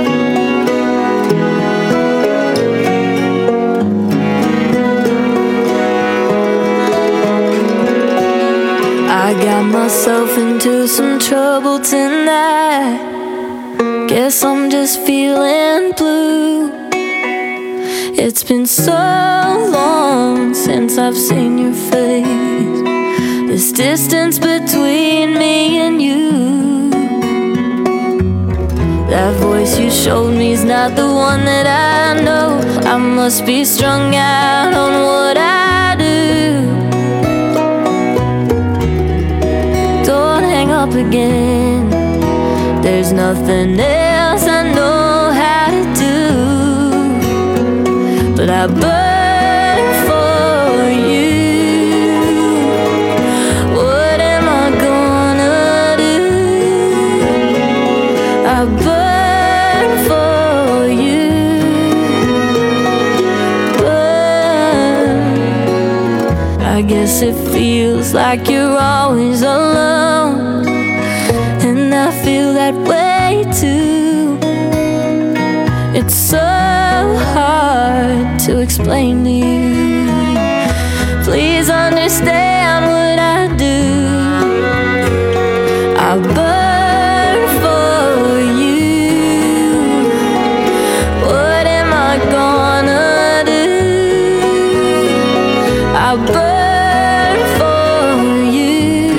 I got myself into some trouble tonight. Guess I'm just feeling blue. It's been so long since I've seen your face. This distance between me and you. That voice you showed me's not the one that I know. I must be strung out on what I do. Up again. There's nothing else I know how to do, but I burn for you. What am I gonna do? I burn for you. Burn feels like you're always alone, and I feel that way too. It's so hard to explain to you. Please understand what I do. I burn for you. What am I gonna do? I burn for you.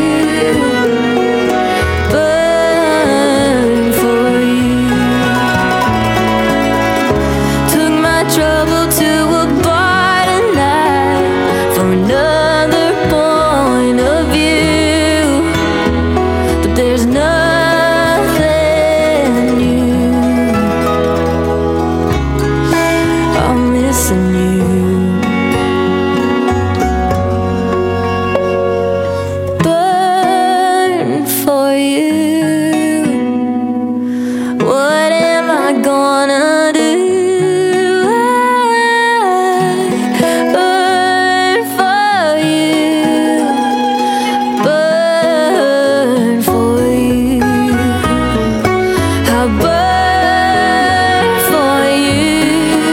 Burn for you. Took my trouble to a bar tonight for another point of view, but there's nothing new. I'm missing you. Burn for you. What am I gonna do? Burn for you. Burn for you. I burn for you.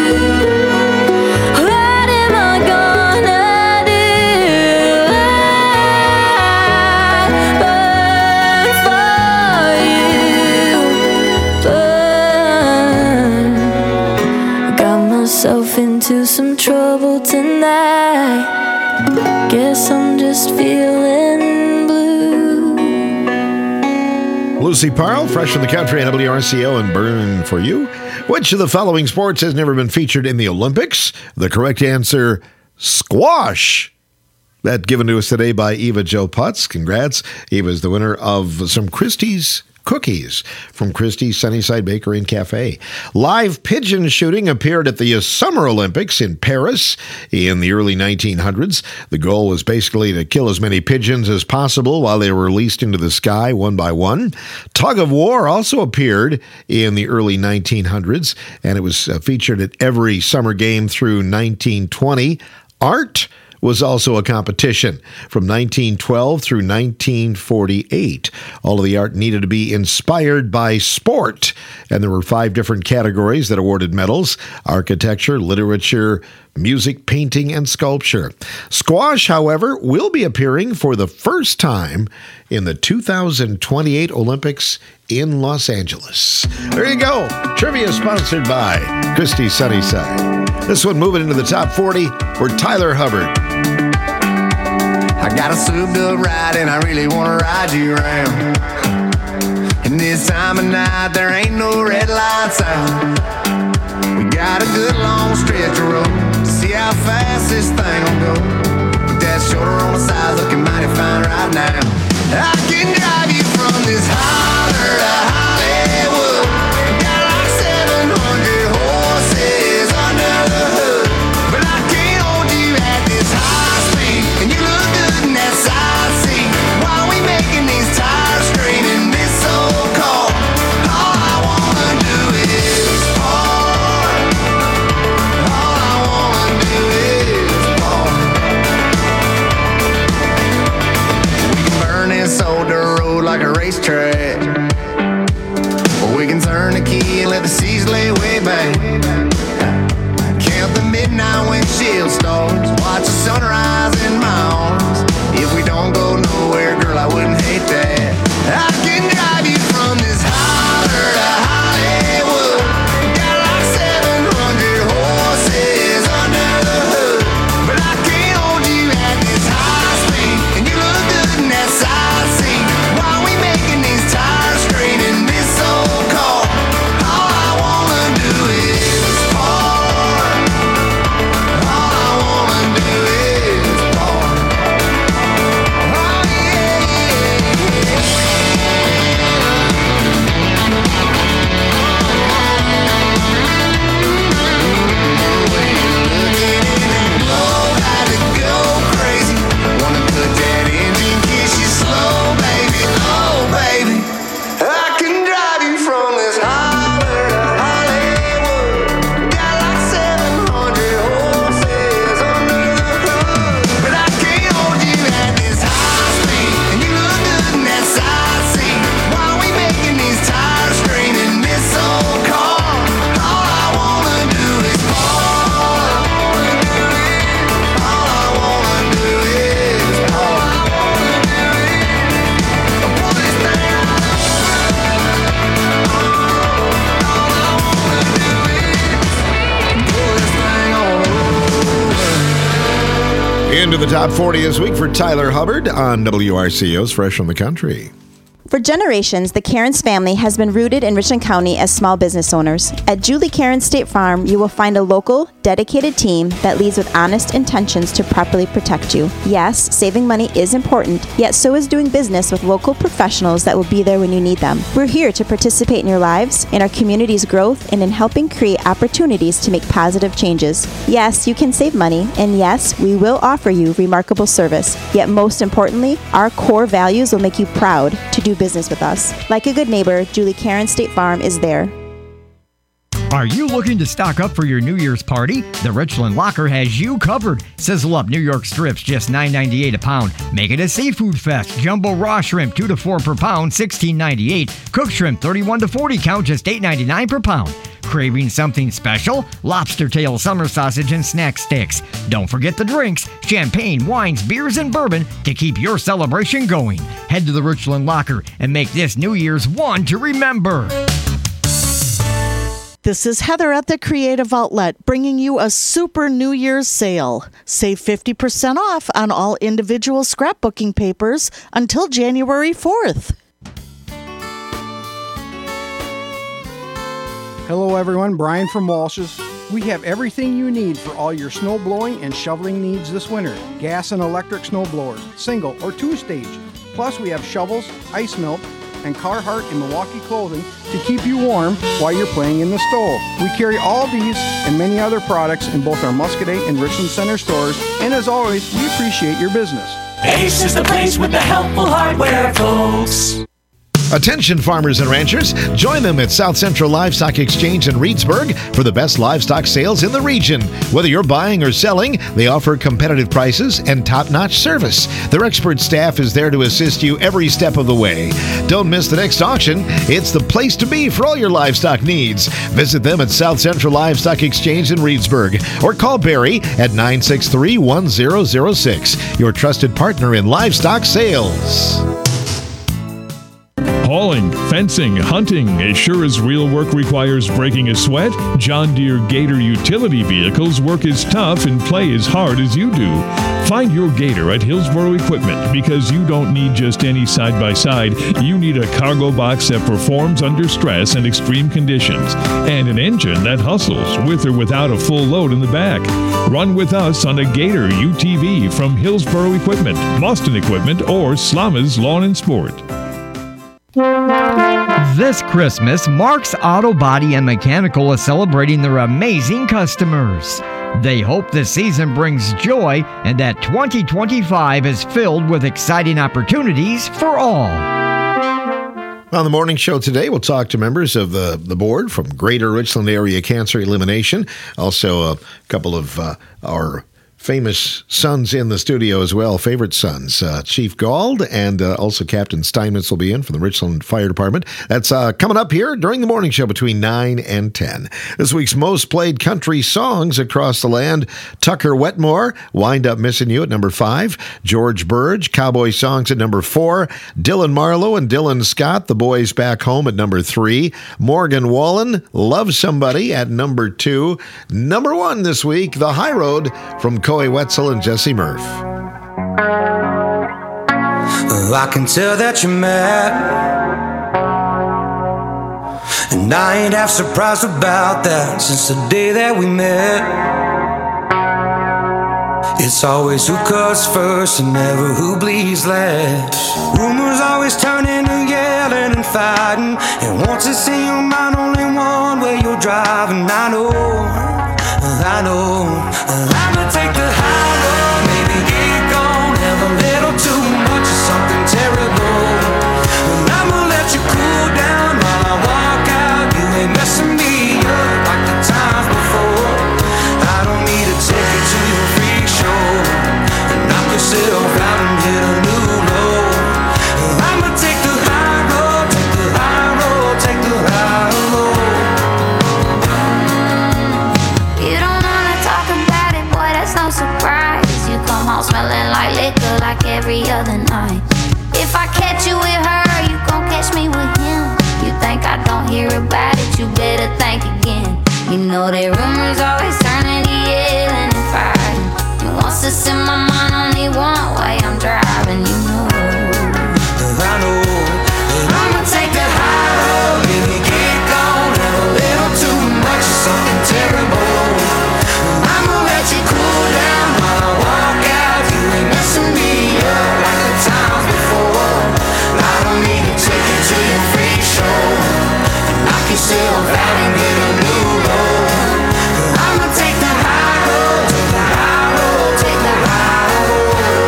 What am I gonna do? I burn for you. Burn. Got myself into some trouble tonight. Guess I'm just feeling blue. Lucy Parle, fresh from the country on WRCO and Burn for You. Which of the following sports has never been featured in the Olympics? The correct answer, squash. That given to us today by Eva Jo Putz. Congrats. Eva's the winner of some Christie's cookies from Christie's Sunnyside Bakery and Cafe. Live pigeon shooting appeared at the Summer Olympics in Paris in the early 1900s. The goal was basically to kill as many pigeons as possible while they were released into the sky one by one. Tug of war also appeared in the early 1900s, and it was featured at every summer game through 1920. Art was also a competition from 1912 through 1948. All of the art needed to be inspired by sport, and there were 5 different categories that awarded medals: architecture, literature, music, painting, and sculpture. Squash, however, will be appearing for the first time in the 2028 Olympics in Los Angeles. There you go. Trivia sponsored by Christie's Sunnyside. This one moving into the top 40 for Tyler Hubbard. I got a suit-built ride and I really want to ride you around. And this time of night there ain't no red lights out. We got a good long stretch of road to see how fast this thing will go. With that shoulder on the side looking mighty fine right now. I can drive you from this holler to Hollywood. Got like 700 horses under the hood. But I can't hold you at this high speed. And you look good in that side seat. While we making these tires scream in this old car. All I wanna do is park. All I wanna do is park. We can burn this old Into the top 40 this week for Tyler Hubbard on WRCO's Fresh from the Country. For generations, the Cairns family has been rooted in Richland County as small business owners. At Julie Cairns State Farm, you will find a local, dedicated team that leads with honest intentions to properly protect you. Yes, saving money is important, yet so is doing business with local professionals that will be there when you need them. We're here to participate in your lives, in our community's growth, and in helping create opportunities to make positive changes. Yes, you can save money, and yes, we will offer you remarkable service. Yet most importantly, our core values will make you proud to do business with us. Like a good neighbor, Julie Cairns State Farm is there. Are you looking to stock up for your New Year's party? The Richland Locker has you covered. Sizzle up New York strips, just $9.98 a pound. Make it a seafood fest. Jumbo raw shrimp, 2 to 4 per pound, $16.98. Cooked shrimp, 31 to 40 count, just $8.99 per pound. Craving something special? Lobster tail, summer sausage, and snack sticks. Don't forget the drinks, champagne, wines, beers, and bourbon to keep your celebration going. Head to the Richland Locker and make this New Year's one to remember. This is Heather at the Creative Outlet, bringing you a super New Year's sale. Save 50% off on all individual scrapbooking papers until January 4th. Hello everyone, Brian from Walsh's. We have everything you need for all your snow blowing and shoveling needs this winter. Gas and electric snow blowers, single or two-stage. Plus we have shovels, ice melt, and Carhartt and Milwaukee clothing to keep you warm while you're playing in the snow. We carry all these and many other products in both our Muscadet and Richland Center stores, and as always, we appreciate your business. Ace is the place with the helpful hardware, folks. Attention farmers and ranchers, join them at South Central Livestock Exchange in Reedsburg for the best livestock sales in the region. Whether you're buying or selling, they offer competitive prices and top-notch service. Their expert staff is there to assist you every step of the way. Don't miss the next auction. It's the place to be for all your livestock needs. Visit them at South Central Livestock Exchange in Reedsburg or call Barry at 963-1006, your trusted partner in livestock sales. Hauling, fencing, hunting, as sure as real work requires breaking a sweat, John Deere Gator utility vehicles work as tough and play as hard as you do. Find your Gator at Hillsboro Equipment because you don't need just any side-by-side. You need a cargo box that performs under stress and extreme conditions, and an engine that hustles with or without a full load in the back. Run with us on a Gator UTV from Hillsboro Equipment, Boston Equipment, or Slama's Lawn and Sport. This Christmas, Mark's Auto Body and Mechanical is celebrating their amazing customers. They hope this season brings joy and that 2025 is filled with exciting opportunities for all. On the morning show today, we'll talk to members of the board from Greater Richland Area Cancer Elimination. Also, a couple of our famous sons in the studio as well, favorite sons. Chief Gauld and also Captain Steinmetz will be in from the Richland Fire Department. That's coming up here during the morning show between 9 and 10. This week's most played country songs across the land: Tucker Wetmore, Wind Up Missing You at number 5, George Burge, Cowboy Songs at number 4, Dylan Marlowe and Dylan Scott, The Boys Back Home at number 3, Morgan Wallen, Love Somebody at number 2. Number 1 this week, The High Road from Coy Wetzel and Jesse Murph. I can tell that you're mad, and I ain't half surprised about that since the day that we met. It's always who cuts first and never who bleeds last. Rumors always turn into yelling and fighting, and once it's in your mind only one way you're driving. I know I'ma take the high road, maybe get gone, have a little too much of something terrible. I'ma let you cool down while I walk out. You ain't messing me up like the times before. I don't need to take you to your freak show and knock yourself out and hit a new low. I'ma take the high road, take the high road, take the high road. No surprise, you come home smelling like liquor like every other night. If I catch you with her, you gon' catch me with him. You think I don't hear about it, you better think again. You know that rumors always turn into yelling and fighting, and once voices in my mind only one way. I'm driving, you know. I know that I'ma take the high road, maybe get gone, have a little too much of something terrible. I'ma let you cool down while I walk out. You ain't messing me up like the times before. I don't need to take you to your freak show, knock yourself out and get a new road. I'ma take the high road, take the high road, take the high road.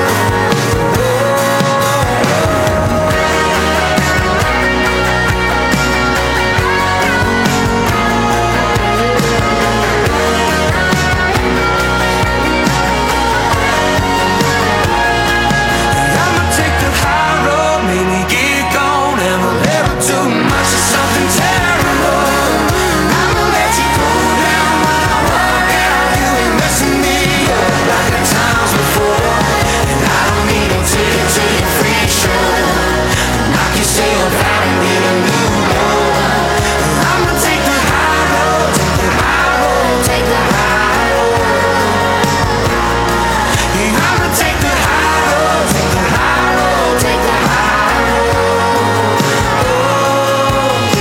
I'ma take the high road, maybe get gone, have a little too much of something terrible. I'ma let you cool down when I walk out. You ain't messing me up like the times before. And I don't need to take you to your freak show, knock yourself out and get a new road. I'ma take the high road, take the high road, take the high road. Yeah, I'ma take the high road, take the high road, take the high road. Oh,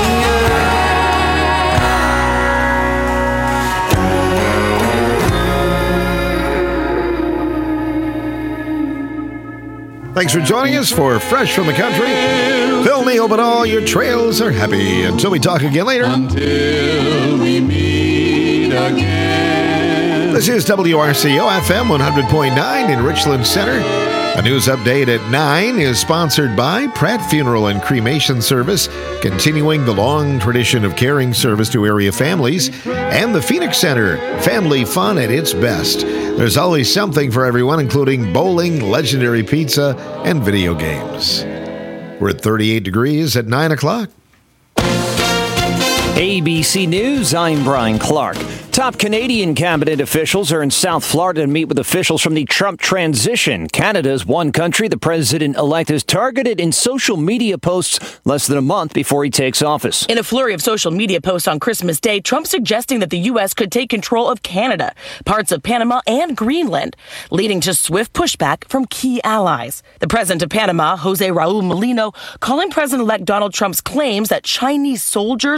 Thanks for joining us for Fresh from the Country. Fill me, hope that all your trails are happy. Until we talk again later. Until we meet again. This is WRCO FM 100.9 in Richland Center. A news update at 9 is sponsored by Pratt Funeral and Cremation Service, continuing the long tradition of caring service to area families, and the Phoenix Center, family fun at its best. There's always something for everyone, including bowling, legendary pizza, and video games. We're at 38 degrees at 9 o'clock. ABC News, I'm Brian Clark. Top Canadian cabinet officials are in South Florida to meet with officials from the Trump transition. Canada is one country the president-elect has targeted in social media posts less than a month before he takes office. In a flurry of social media posts on Christmas Day, Trump suggesting that the U.S. could take control of Canada, parts of Panama, and Greenland, leading to swift pushback from key allies. The president of Panama, Jose Raul Molino, calling President-elect Donald Trump's claims that Chinese soldiers